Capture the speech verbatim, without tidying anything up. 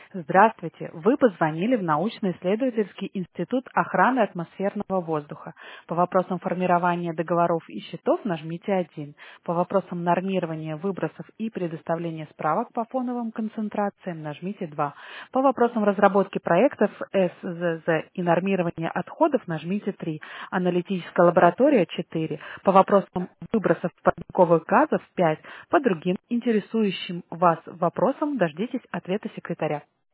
Здравствуйте! Вы позвонили в научно-исследовательский институт охраны атмосферного воздуха. По вопросам формирования договоров и счетов нажмите один. По вопросам нормирования выбросов и предоставления справок по фоновым концентрациям нажмите два. По вопросам разработки проектов эс зэ зэ и нормирования отходов нажмите три. Аналитическая лаборатория четыре. По вопросам выбросов парниковых газов пять. По другим интересующим вас вопросам дождитесь ответа секретаря.